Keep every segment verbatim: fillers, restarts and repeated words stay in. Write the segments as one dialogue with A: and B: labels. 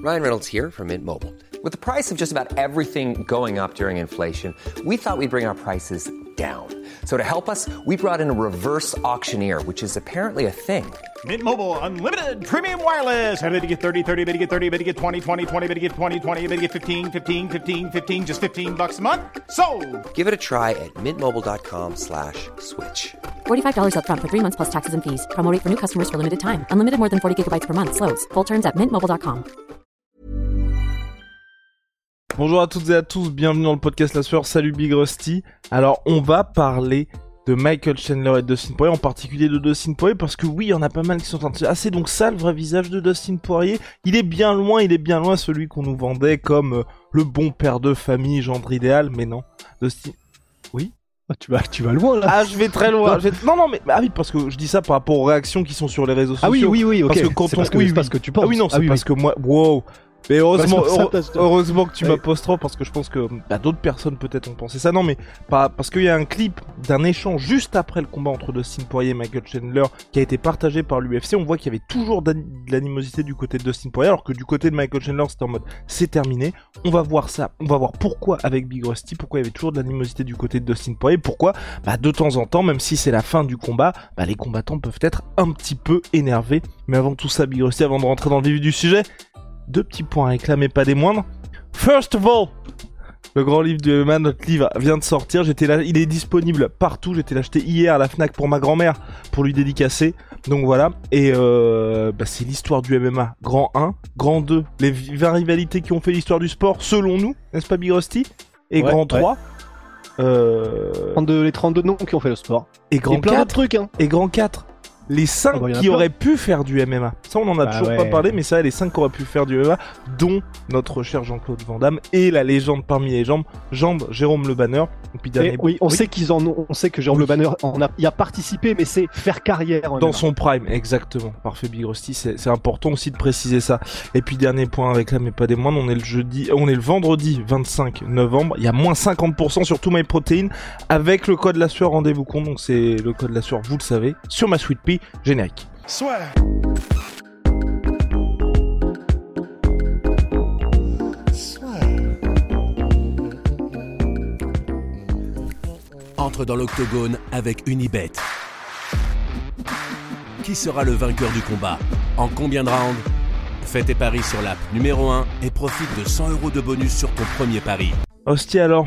A: Ryan Reynolds here from Mint Mobile. With the price of just about everything going up during inflation, we thought we'd bring our prices down. So to help us, we brought in a reverse auctioneer, which is apparently a thing.
B: Mint Mobile Unlimited Premium Wireless. How to get thirty, thirty, how to get thirty, how to get twenty, twenty, twenty, how to get twenty, twenty, how to get fifteen, fifteen, fifteen, fifteen, just fifteen bucks a month? Sold!
A: Give it a try at mintmobile.com slash switch.
C: forty-five dollars up front for three months plus taxes and fees. Promo rate for new customers for limited time. Unlimited more than forty gigabytes per month. Slows full terms at mint mobile dot com.
D: Bonjour à toutes et à tous, bienvenue dans le podcast La Sueur, salut Big Rusty. Alors on va parler de Michael Chandler et de Dustin Poirier, en particulier de Dustin Poirier, parce que oui, il y en a pas mal qui sont en train de... Ah, c'est donc ça le vrai visage de Dustin Poirier. Il est bien loin, il est bien loin celui qu'on nous vendait comme euh, le bon père de famille, gendre idéal, mais non. Dustin... Oui
E: ah, tu vas, tu vas loin là.
D: Ah, je vais très loin. je vais... Non, non, mais ah oui, parce que je dis ça par rapport aux réactions qui sont sur les réseaux sociaux.
E: Ah oui, oui, oui, ok.
D: Parce que quand
E: c'est
D: on...
E: parce que,
D: oui,
E: c'est
D: oui.
E: parce que tu penses.
D: Ah oui, non, c'est
E: ah, oui,
D: parce
E: oui.
D: que moi... Wow. Mais heureusement,
E: bah,
D: heure,
E: ça,
D: heureusement que tu
E: ouais.
D: m'apostrophes parce que je pense que bah, d'autres personnes peut-être ont pensé ça. Non, mais pas, parce qu'il y a un clip d'un échange juste après le combat entre Dustin Poirier et Michael Chandler qui a été partagé par l'U F C. On voit qu'il y avait toujours de l'animosité du côté de Dustin Poirier, alors que du côté de Michael Chandler c'était en mode c'est terminé. On va voir ça, on va voir pourquoi avec Big Rusty, pourquoi il y avait toujours de l'animosité du côté de Dustin Poirier, pourquoi bah, de temps en temps, même si c'est la fin du combat, bah, les combattants peuvent être un petit peu énervés. Mais avant tout ça, Big Rusty, avant de rentrer dans le vif du sujet, deux petits points à réclamer, pas des moindres. First of all, le grand livre du M M A, notre livre vient de sortir. J'étais là, il est disponible partout. J'étais l'acheter hier à la Fnac pour ma grand-mère pour lui dédicacer. Donc voilà. Et euh, bah c'est l'histoire du M M A. Grand un, grand deux, les vingt rivalités qui ont fait l'histoire du sport, selon nous, n'est-ce pas Big Rusty? Et
E: ouais,
D: grand trois.
E: Ouais.
D: Euh...
E: trente-deux, les trente-deux noms qui ont fait le sport.
D: Et grand
E: et plein
D: quatre.
E: d'autres trucs, hein.
D: Et grand quatre. Les cinq
E: oh bah,
D: qui auraient pu faire du M M A. Ça, on en a
E: bah
D: toujours
E: ouais.
D: pas parlé, mais ça, les cinq qui auraient pu faire du M M A, dont notre cher Jean-Claude Van Damme et la légende parmi les jambes, jambe Jérôme Le Banner. Et puis dernier...
E: et oui, on
D: oui.
E: sait qu'ils en ont, on sait que Jérôme
D: oui.
E: Le Banner en a, y a participé, mais c'est faire carrière en
D: dans
E: M M A.
D: son prime, exactement. Parfait, Big Rusty, c'est, c'est important aussi de préciser ça. Et puis dernier point avec là, mais pas des moindres, on est le jeudi, on est le vendredi vingt-cinq novembre. Il y a moins cinquante pour cent sur tout MyProtein avec le code La Sueur, rendez-vous compte. Donc c'est le code La Sueur, vous le savez, sur ma Sweet Pea générique.
B: Soit.
F: Entre dans l'octogone avec Unibet. Qui sera le vainqueur du combat? En combien de rounds? Fais tes paris sur l'app numéro un et profite de cent euros de bonus sur ton premier pari.
D: Hostie alors,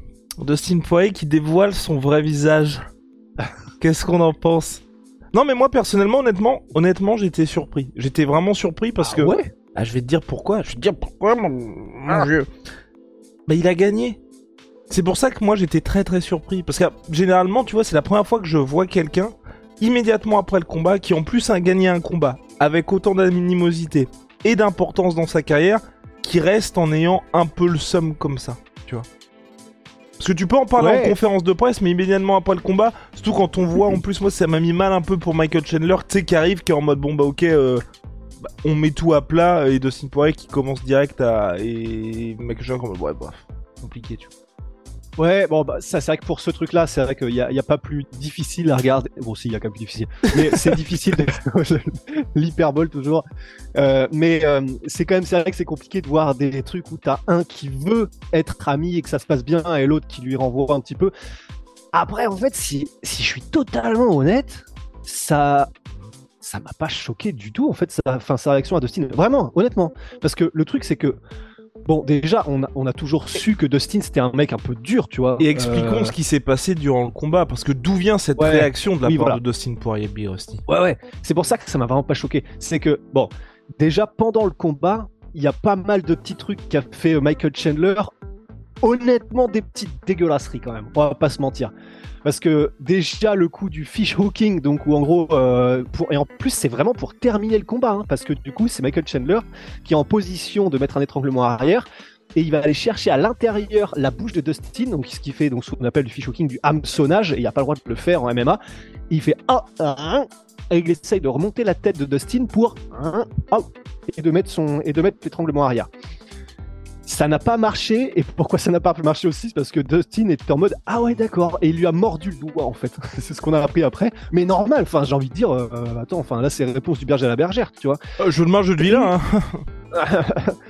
D: Dustin Poirier qui dévoile son vrai visage. Qu'est-ce qu'on en pense? Non mais moi personnellement, honnêtement, honnêtement, j'étais surpris. J'étais vraiment surpris parce
E: ah,
D: que...
E: ouais
D: Ah, je vais te dire pourquoi. Je vais te dire pourquoi, mon, mon Dieu. Bah, il a gagné. C'est pour ça que moi, j'étais très très surpris. Parce que généralement, tu vois, c'est la première fois que je vois quelqu'un, immédiatement après le combat, qui en plus a gagné un combat, avec autant d'animosité et d'importance dans sa carrière, qui reste en ayant un peu le seum comme ça, tu vois. Parce que tu peux en parler
E: ouais.
D: en conférence de presse, mais immédiatement après le combat, surtout quand on voit, en plus, moi, ça m'a mis mal un peu pour Michael Chandler, tu sais, qui arrive, qui est en mode, bon, bah, ok, euh, bah, on met tout à plat, et Dustin Poirier qui commence direct à... Et Michael Chandler, comme, ouais, bref, compliqué, tu vois.
E: Ouais, bon, bah, ça, c'est vrai que pour ce truc-là, c'est vrai qu'il y a, y a pas plus difficile à regarder. Bon, si, il y a quand même plus difficile. Mais c'est difficile de... l'hyperbole, toujours. Euh, mais euh, c'est quand même, c'est vrai que c'est compliqué de voir des trucs où t'as un qui veut être ami et que ça se passe bien et l'autre qui lui renvoie un petit peu. Après, en fait, si, si je suis totalement honnête, ça... ça m'a pas choqué du tout, en fait, sa, enfin, sa réaction à Dustin. Vraiment, honnêtement. Parce que le truc, c'est que bon, déjà, on a, on a toujours su que Dustin, c'était un mec un peu dur, tu vois.
D: Et expliquons
E: euh...
D: ce qui s'est passé durant le combat, parce que d'où vient cette
E: ouais,
D: réaction de la
E: oui,
D: part
E: voilà.
D: de Dustin Poirier, Big Rusty?
E: Ouais, ouais, c'est pour ça que ça m'a vraiment pas choqué. C'est que, bon, déjà, pendant le combat, il y a pas mal de petits trucs qu'a fait Michael Chandler. Honnêtement, des petites dégueulasseries quand même, on va pas se mentir. Parce que déjà le coup du fish hooking, donc où en gros, euh, pour, et en plus c'est vraiment pour terminer le combat, hein, parce que du coup c'est Michael Chandler qui est en position de mettre un étranglement arrière, et il va aller chercher à l'intérieur la bouche de Dustin, donc ce qui fait donc ce qu'on appelle du fish hooking, du hameçonnage, et il n'y a pas le droit de le faire en M M A. Il fait ah, ah, et il essaye de remonter la tête de Dustin pour ah, ah, et de mettre son et de mettre l'étranglement arrière. Ça n'a pas marché, et pourquoi ça n'a pas marché aussi, c'est parce que Dustin était en mode ah ouais d'accord, et il lui a mordu le doigt en fait. C'est ce qu'on a appris après, mais normal. Enfin, j'ai envie de dire, euh, attends, enfin là c'est réponse du berger à la bergère, tu vois.
D: Euh, jeu de main, jeu de vilain. Hein.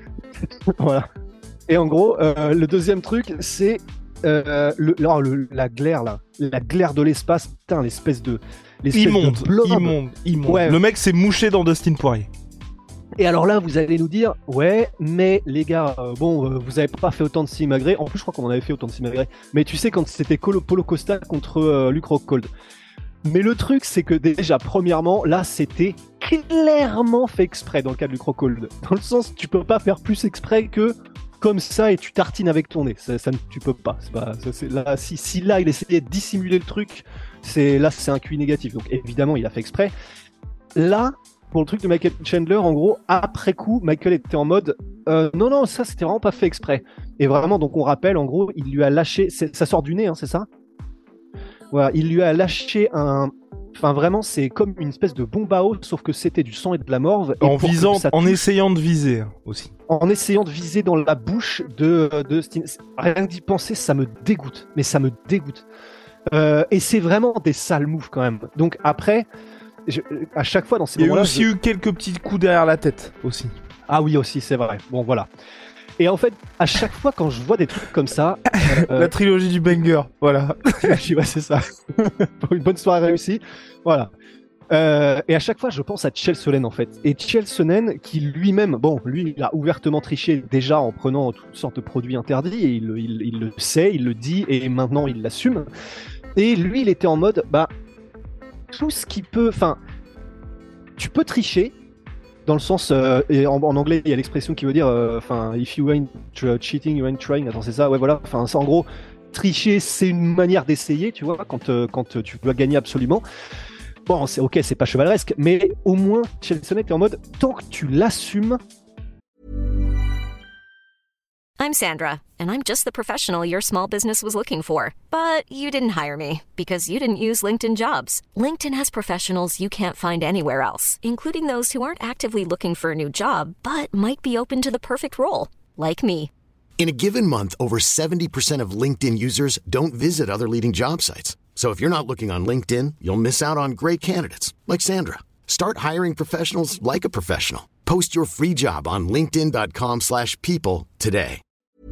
E: Voilà. Et en gros, euh, le deuxième truc, c'est euh, le, non, le, la glaire là, la glaire de l'espace, putain, l'espèce de, l'espèce
D: immonde,
E: de blob.
D: immonde, immonde.
E: Ouais.
D: Le mec s'est mouché dans Dustin Poirier.
E: Et alors là, vous allez nous dire, ouais, mais les gars, euh, bon, euh, vous avez pas fait autant de Simagré. En plus, je crois qu'on en avait fait autant de Simagré. Mais tu sais, quand c'était Colo- Paulo Costa contre euh, Luke Rockhold. Mais le truc, c'est que déjà, premièrement, là, c'était clairement fait exprès dans le cas de Luke Rockhold. Dans le sens, tu peux pas faire plus exprès que comme ça et tu tartines avec ton nez. Ça, ça tu peux pas. C'est pas ça, c'est, là, si, si là, il essayait de dissimuler le truc, c'est, là, c'est un Q I négatif. Donc évidemment, il a fait exprès. Là, pour le truc de Michael Chandler, en gros, après coup, Michael était en mode euh, non, non, ça c'était vraiment pas fait exprès. Et vraiment, donc on rappelle, en gros, il lui a lâché, c'est, ça sort du nez, hein, c'est ça? Voilà, il lui a lâché un. Enfin, vraiment, c'est comme une espèce de bombe à eau, sauf que c'était du sang et de la morve. Et
D: En visant,
E: ça
D: en
E: touche,
D: essayant de viser aussi.
E: en essayant de viser dans la bouche de, de Steen. Rien que d'y penser, ça me dégoûte. Mais ça me dégoûte. Euh, et c'est vraiment des sales moves quand même. Donc après. Je, à chaque fois dans ces
D: Il y a
E: moments-là,
D: aussi
E: je...
D: eu quelques petits coups derrière la tête aussi.
E: Ah oui aussi, c'est vrai. Bon voilà. Et en fait, à chaque fois quand je vois des trucs comme ça, euh,
D: la trilogie du banger, voilà.
E: ouais, c'est ça. Pour une bonne soirée réussie, voilà. Euh, et à chaque fois, je pense à Chael Sonnen en fait. Et Chael Sonnen qui lui-même, bon, lui, il a ouvertement triché déjà en prenant toutes sortes de produits interdits. Et il, il, il le sait, il le dit, et maintenant il l'assume. Et lui, il était en mode, bah. Tout ce qui peut, enfin, tu peux tricher dans le sens, euh, et en, en anglais il y a l'expression qui veut dire, enfin, euh, if you ain't cheating, you ain't trying. Attends, c'est ça, ouais, voilà. Enfin, ça, en gros, tricher, c'est une manière d'essayer, tu vois, quand euh, quand tu veux gagner absolument. Bon, c'est ok, c'est pas chevaleresque, mais au moins, Chelsea est en mode, tant que tu l'assumes.
G: I'm Sandra, and I'm just the professional your small business was looking for. But you didn't hire me because you didn't use LinkedIn Jobs. LinkedIn has professionals you can't find anywhere else, including those who aren't actively looking for a new job, but might be open to the perfect role, like me.
H: In a given month, over seventy percent of LinkedIn users don't visit other leading job sites. So if you're not looking on LinkedIn, you'll miss out on great candidates like Sandra. Start hiring professionals like a professional. Post your free job on linkedin dot com slash people today.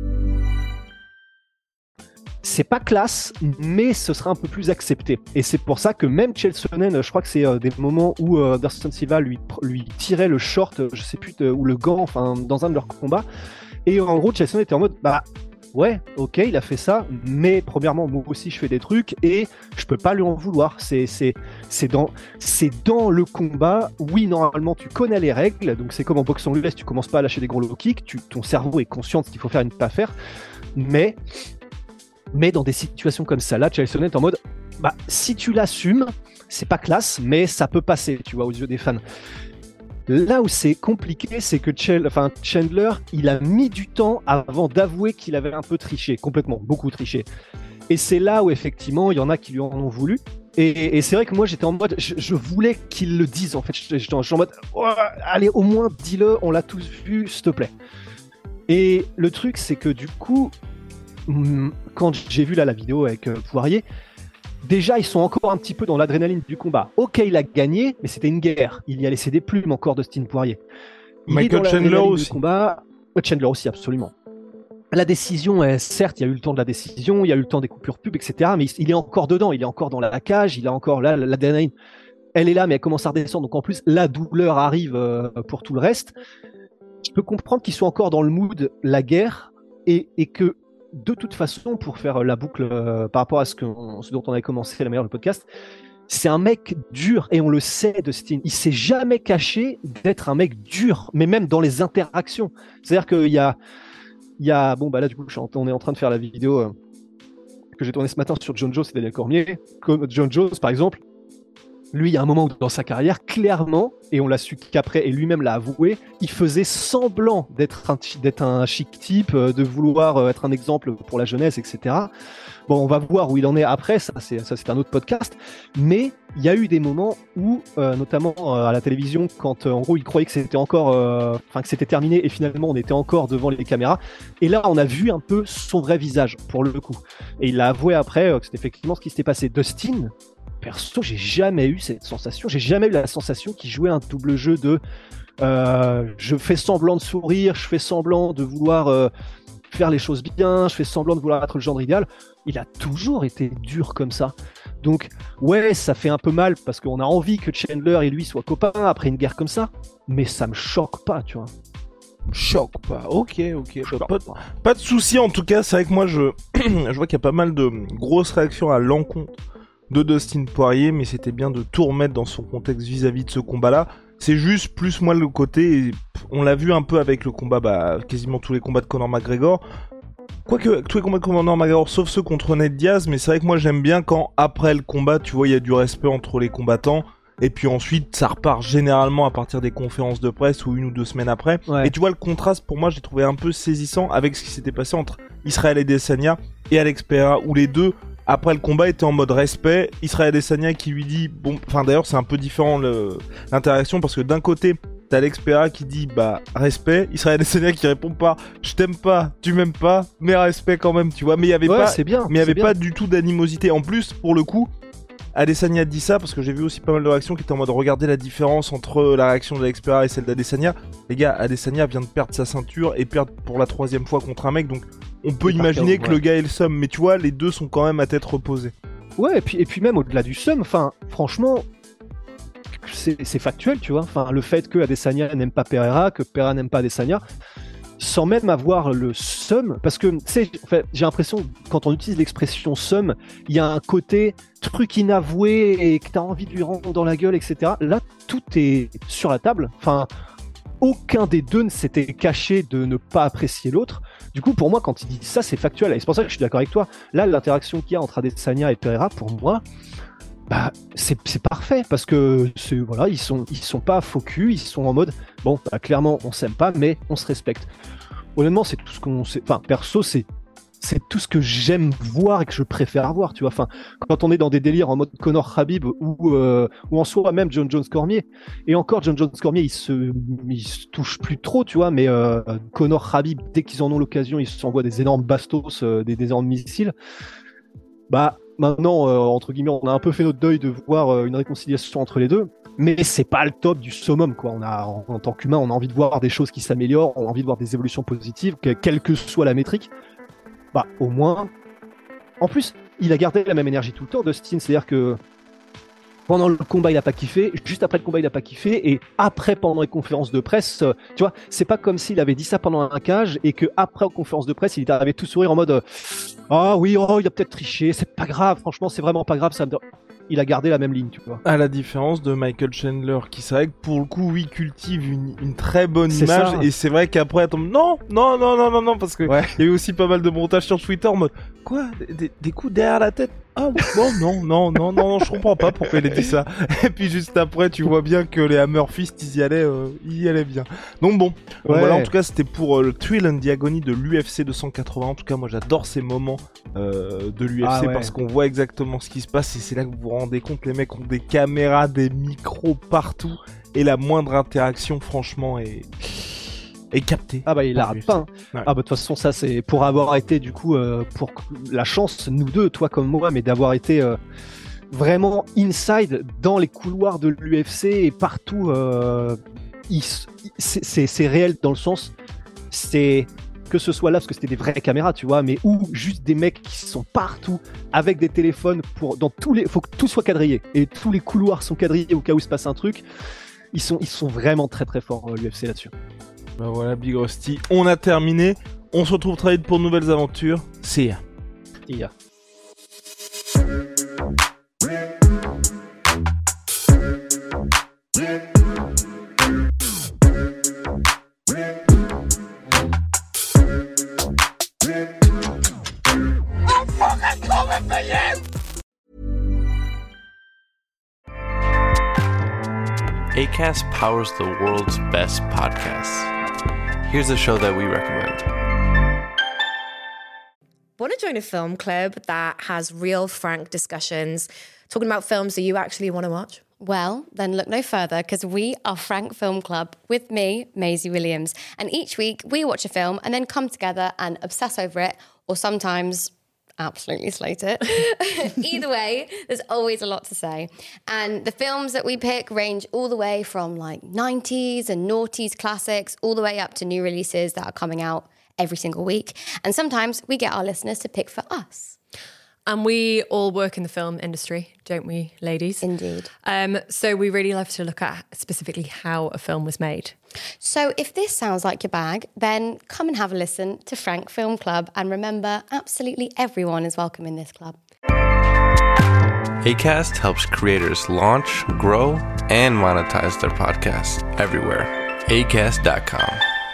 E: C'est pas classe, mais ce sera un peu plus accepté. Et c'est pour ça que même Chael Sonnen, je crois que c'est euh, des moments où euh, Anderson Silva lui, lui tirait le short, je sais plus, de, ou le gant, enfin, dans un de leurs combats. Et en gros, Chael Sonnen était en mode, bah, ouais, ok, il a fait ça, mais premièrement, moi aussi, je fais des trucs et je peux pas lui en vouloir. C'est, c'est, c'est, dans, c'est dans le combat. Oui, normalement, tu connais les règles, donc c'est comme en boxe anglaise, tu commences pas à lâcher des gros low kicks, tu, ton cerveau est conscient de ce qu'il faut faire et ne pas faire, mais. Mais dans des situations comme ça, là, Chael Sonnen est en mode, bah, si tu l'assumes, c'est pas classe, mais ça peut passer, tu vois, aux yeux des fans. Là où c'est compliqué, c'est que Chel, enfin, Chandler, il a mis du temps avant d'avouer qu'il avait un peu triché, complètement, beaucoup triché. Et c'est là où, effectivement, il y en a qui lui en ont voulu. Et, et c'est vrai que moi, j'étais en mode, je, je voulais qu'il le dise, en fait. J'étais en, j'étais en mode, oh, allez, au moins, dis-le, on l'a tous vu, s'il te plaît. Et le truc, c'est que du coup, quand j'ai vu là la vidéo avec euh, Poirier, déjà ils sont encore un petit peu dans l'adrénaline du combat. Ok, il a gagné, mais c'était une guerre. Il y a laissé des plumes encore de Dustin Poirier. Il
D: Michael Chandler aussi.
E: Combat. Chandler aussi, absolument. La décision, est, certes, il y a eu le temps de la décision, il y a eu le temps des coupures pub, et cetera. Mais il est encore dedans, il est encore dans la cage, il a encore là l'adrénaline. Elle est là, mais elle commence à redescendre. Donc en plus, la douleur arrive euh, pour tout le reste. Je peux comprendre qu'ils soient encore dans le mood la guerre et, et que de toute façon, pour faire la boucle euh, par rapport à ce, que, ce dont on avait commencé la meilleure le podcast, c'est un mec dur et on le sait, Dustin. Il s'est jamais caché d'être un mec dur, mais même dans les interactions. C'est-à-dire qu'il y a, il y a, bon bah là du coup, on est en train de faire la vidéo euh, que j'ai tournée ce matin sur John Jones et Daniel Cormier. Comme John Jones, par exemple, Lui, il y a un moment où dans sa carrière, clairement, et on l'a su qu'après, et lui-même l'a avoué, il faisait semblant d'être un, d'être un chic type, de vouloir être un exemple pour la jeunesse, et cetera. Bon, on va voir où il en est après, ça c'est, ça, c'est un autre podcast, mais il y a eu des moments où, euh, notamment euh, à la télévision, quand euh, en gros il croyait que c'était encore, enfin euh, que c'était terminé, et finalement on était encore devant les caméras, et là on a vu un peu son vrai visage, pour le coup. Et il l'a avoué après euh, que c'était effectivement ce qui s'était passé. Dustin, perso, j'ai jamais eu cette sensation, j'ai jamais eu la sensation qu'il jouait un double jeu de euh, je fais semblant de sourire, je fais semblant de vouloir euh, faire les choses bien, je fais semblant de vouloir être le genre idéal. Il a toujours été dur comme ça. Donc, ouais, ça fait un peu mal parce qu'on a envie que Chandler et lui soient copains après une guerre comme ça, mais ça me choque pas, tu vois.
D: Choque pas, ok, ok. Choque pas, pas. pas de souci en tout cas, c'est vrai que moi je, je vois qu'il y a pas mal de grosses réactions à l'encontre de Dustin Poirier, mais c'était bien de tout remettre dans son contexte vis-à-vis de ce combat-là. C'est juste plus moi le côté, on l'a vu un peu avec le combat, bah quasiment tous les combats de Conor McGregor. Quoique tous les combats de Conor McGregor, sauf ceux contre Nate Diaz, mais c'est vrai que moi j'aime bien quand après le combat, tu vois, il y a du respect entre les combattants. Et puis ensuite, ça repart généralement à partir des conférences de presse ou une ou deux semaines après. Ouais. Et tu vois, le contraste, pour moi, j'ai trouvé un peu saisissant avec ce qui s'était passé entre Israel Adesanya et Alex Pereira, où les deux, après le combat, étaient en mode respect. Israel Adesanya qui lui dit, bon, enfin d'ailleurs, c'est un peu différent le, l'interaction, parce que d'un côté, t'as Alex Pereira qui dit, bah, respect. Israel Adesanya qui répond pas, je t'aime pas, tu m'aimes pas, mais respect quand même, tu vois. Mais il y avait
E: ouais,
D: pas,
E: c'est bien,
D: mais il y avait
E: bien.
D: pas du tout d'animosité. En plus, pour le coup, Adesanya dit ça parce que j'ai vu aussi pas mal de réactions qui étaient en mode regarder la différence entre la réaction d'Alex Pereira et celle d'Adesanya. Les gars, Adesanya vient de perdre sa ceinture et perdre pour la troisième fois contre un mec, donc on peut imaginer que ouais. le gars est le seum, mais tu vois, les deux sont quand même à tête reposée.
E: Ouais, et puis, et puis même au-delà du seum, enfin, franchement, c'est, c'est factuel, tu vois. Enfin, le fait que Adesanya n'aime pas Pereira, que Pereira n'aime pas Adesanya, sans même avoir le seum, parce que tu sais, en fait, j'ai l'impression quand on utilise l'expression seum, il y a un côté truc inavoué et que t'as envie de lui rendre dans la gueule, et cetera. Là, tout est sur la table. Enfin, aucun des deux ne s'était caché de ne pas apprécier l'autre. Du coup, pour moi, quand il dit ça, c'est factuel. Et c'est pour ça que je suis d'accord avec toi. Là, l'interaction qu'il y a entre Adesanya et Pereira, pour moi, bah, c'est, c'est parfait parce que c'est, voilà, ils sont, ils sont pas faux cul, ils sont en mode bon, bah, clairement, on s'aime pas, mais on se respecte. Honnêtement, c'est tout ce qu'on sait. Enfin, perso, c'est, c'est tout ce que j'aime voir et que je préfère voir, tu vois. Enfin, quand on est dans des délires en mode Conor Khabib ou, euh, ou en soi même John Jones Cormier. Et encore, John Jones Cormier, il se, il se touche plus trop, tu vois. Mais euh, Conor Khabib, dès qu'ils en ont l'occasion, ils s'envoient des énormes bastos, euh, des, des énormes missiles. Bah, maintenant, euh, entre guillemets, on a un peu fait notre deuil de voir euh, une réconciliation entre les deux, mais c'est pas le top du summum, quoi. On a, en, en tant qu'humain, on a envie de voir des choses qui s'améliorent, on a envie de voir des évolutions positives, que, quelle que soit la métrique. Bah, au moins. En plus, il a gardé la même énergie tout le temps, Dustin, c'est-à-dire que pendant le combat, il a pas kiffé, juste après le combat, il a pas kiffé, et après, pendant les conférences de presse, euh, tu vois, c'est pas comme s'il avait dit ça pendant un cage, et que après, en conférence de presse, il était arrivé tout sourire en mode euh, ah oui, oh, il a peut-être triché, c'est pas grave, franchement, c'est vraiment pas grave, ça me... Il a gardé la même ligne, tu vois.
D: À la différence de Michael Chandler, qui c'est vrai que pour le coup, oui, cultive une, une très bonne c'est image, ça. Et c'est vrai qu'après, elle tombe, non, non, non, non, non, non, parce que ouais. Il y a eu aussi pas mal de montages sur Twitter en mode, quoi, des, des coups derrière la tête? Ah bon, non, non, non, non, non, je comprends pas pourquoi il a dit ça. Et puis juste après, tu vois bien que les Hammer Fist, ils y allaient, euh, ils y allaient bien. Donc bon, ouais. Donc voilà, en tout cas, c'était pour euh, le Thrill and the Agony de l'U F C deux cent quatre-vingts. En tout cas, moi, j'adore ces moments euh, de l'U F C ah, ouais. Parce qu'on voit exactement ce qui se passe et c'est là que vous vous rendez compte, les mecs ont des caméras, des micros partout et la moindre interaction, franchement, est... Et capté.
E: Ah bah il arrête pas. Hein. Ouais. Ah bah de toute façon ça c'est pour avoir été du coup euh, pour la chance nous deux toi comme moi mais d'avoir été euh, vraiment inside dans les couloirs de l'U F C et partout euh, il, c'est, c'est, c'est réel dans le sens c'est que ce soit là parce que c'était des vraies caméras tu vois mais ou juste des mecs qui sont partout avec des téléphones pour dans tous les faut que tout soit quadrillé et tous les couloirs sont quadrillés au cas où il se passe un truc ils sont ils sont vraiment très très forts l'U F C là-dessus.
D: Bah voilà, Big Rusty, on a terminé. On se retrouve très vite pour de nouvelles aventures. See ya.
E: See ya.
I: Acast powers the world's best podcasts. Here's a show that we recommend.
J: Want to join a film club that has real, frank discussions, talking about films that you actually want to watch?
K: Well, then look no further, because we are Frank Film Club with me, Maisie Williams. And each week we watch a film and then come together and obsess over it, or sometimes absolutely slate it. Either way, there's always a lot to say. And the films that we pick range all the way from like nineties and noughties classics, all the way up to new releases that are coming out every single week. And sometimes we get our listeners to pick for us.
J: And we all work in the film industry, don't we, ladies?
K: Indeed.
J: Um, so we really love to look at specifically how a film was made.
K: So if this sounds like your bag, then come and have a listen to Frank Film Club. And remember, absolutely everyone is welcome in this club.
I: Acast helps creators launch, grow, and monetize their podcasts everywhere. acast dot com.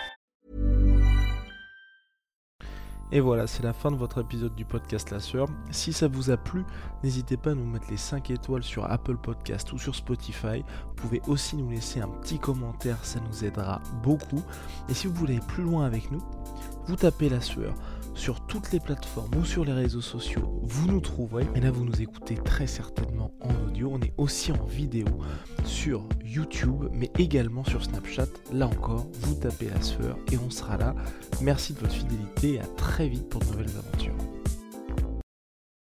D: Et voilà, c'est la fin de votre épisode du podcast La Sueur. Si ça vous a plu, n'hésitez pas à nous mettre les cinq étoiles sur Apple Podcast ou sur Spotify. Vous pouvez aussi nous laisser un petit commentaire, ça nous aidera beaucoup. Et si vous voulez aller plus loin avec nous, vous tapez La Sueur sur toutes les plateformes ou sur les réseaux sociaux, vous nous trouverez. Et là, vous nous écoutez très certainement en audio. On est aussi en vidéo sur YouTube, mais également sur Snapchat. Là encore, vous tapez La Sueur et on sera là. Merci de votre fidélité et à très vite pour de nouvelles aventures.